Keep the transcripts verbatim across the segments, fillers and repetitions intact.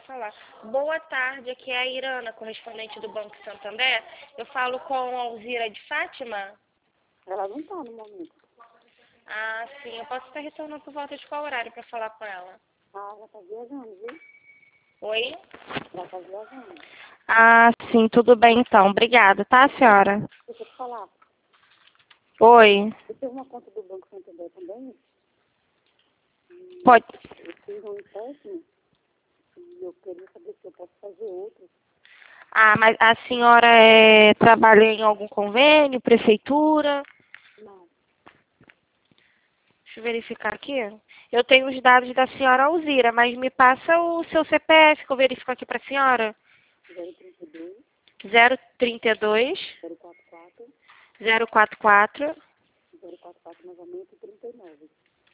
falar. Boa tarde, aqui é a Irana, correspondente do Banco Santander. Eu falo com a Alzira de Fátima? Ela não está no momento. Ah, sim. Eu posso estar retornando por volta de qual horário para falar com ela? Ah, ela está viajando, viu? Oi? Ela está viajando. Ah, sim. Tudo bem, então. Obrigada, tá, senhora? Deixa eu te falar. Oi. Eu tenho uma conta do Banco Santander também. Pode... Eu fiz um empréstimo e eu queria saber se eu posso fazer outro. Ah, mas a senhora é... trabalha em algum convênio, prefeitura? Não. Deixa eu verificar aqui. Eu tenho os dados da senhora Alzira, mas me passa o seu C P F que eu verifico aqui para a senhora. zero trinta e dois, zero trinta e dois, zero quarenta e quatro, zero quarenta e quatro. zero quarenta e quatro novamente, trinta e nove.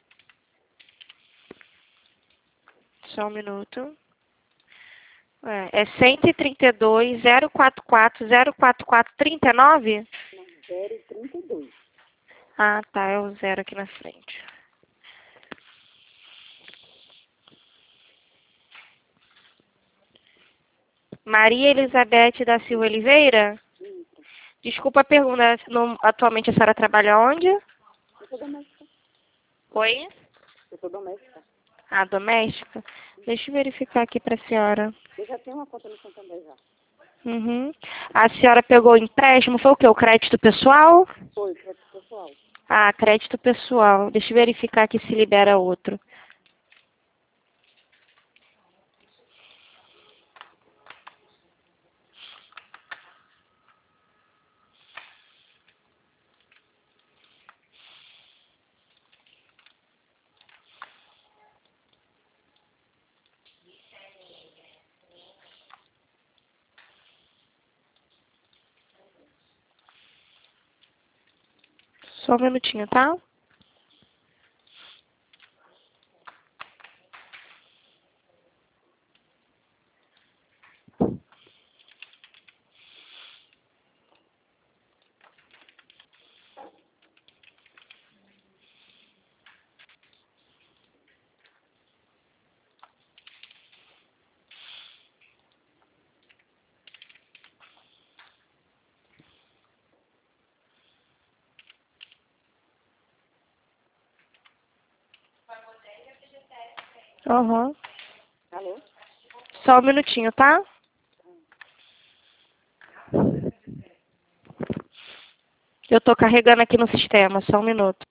Só um minuto. É, é cento e trinta e dois, zero quarenta e quatro, zero quarenta e quatro, trinta e nove? Não, zero trinta e dois. Ah, tá. É o zero aqui na frente. Maria Elizabeth da Silva Oliveira? Isso. Desculpa a pergunta. No- atualmente a senhora trabalha onde? Eu sou doméstica. Oi? Eu sou doméstica. Ah, doméstica? Deixa eu verificar aqui para a senhora. Eu já tenho uma conta no Santander já. Uhum. A senhora pegou o empréstimo, foi o quê? O crédito pessoal? Foi, crédito pessoal. Ah, crédito pessoal. Deixa eu verificar aqui se libera outro. Só um minutinho, tá? Uhum. Alô? Só um minutinho, tá? Eu tô carregando aqui no sistema, só um minuto.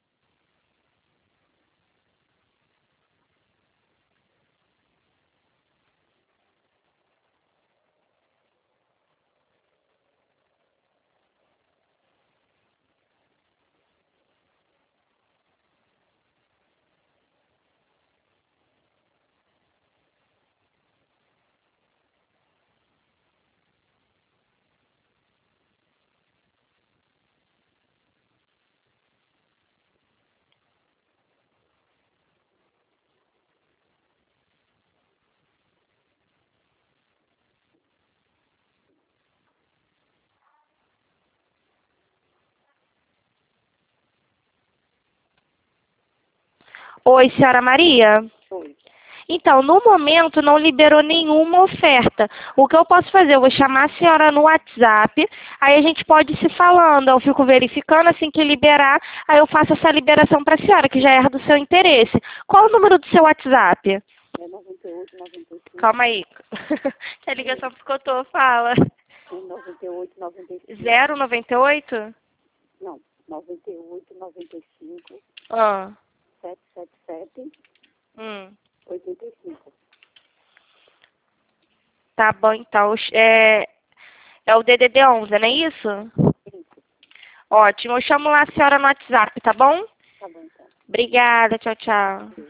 Oi, senhora Maria? Foi. Então, no momento não liberou nenhuma oferta. O que eu posso fazer? Eu vou chamar a senhora no WhatsApp, aí a gente pode ir se falando. Eu fico verificando, assim que liberar, aí eu faço essa liberação para a senhora, que já é do seu interesse. Qual o número do seu WhatsApp? É noventa e oito, noventa e cinco. Calma aí. Que a ligação picotou, fala. É noventa e oito, noventa e cinco. zero noventa e oito? Não, noventa e oito, noventa e cinco, Ah. sete sete sete, Hum. oitenta e cinco. Tá bom, então. É, é o D D D onze, não é isso? Isso. Ótimo. Eu chamo lá a senhora no WhatsApp, tá bom? Tá bom, então. Obrigada. Tchau, tchau.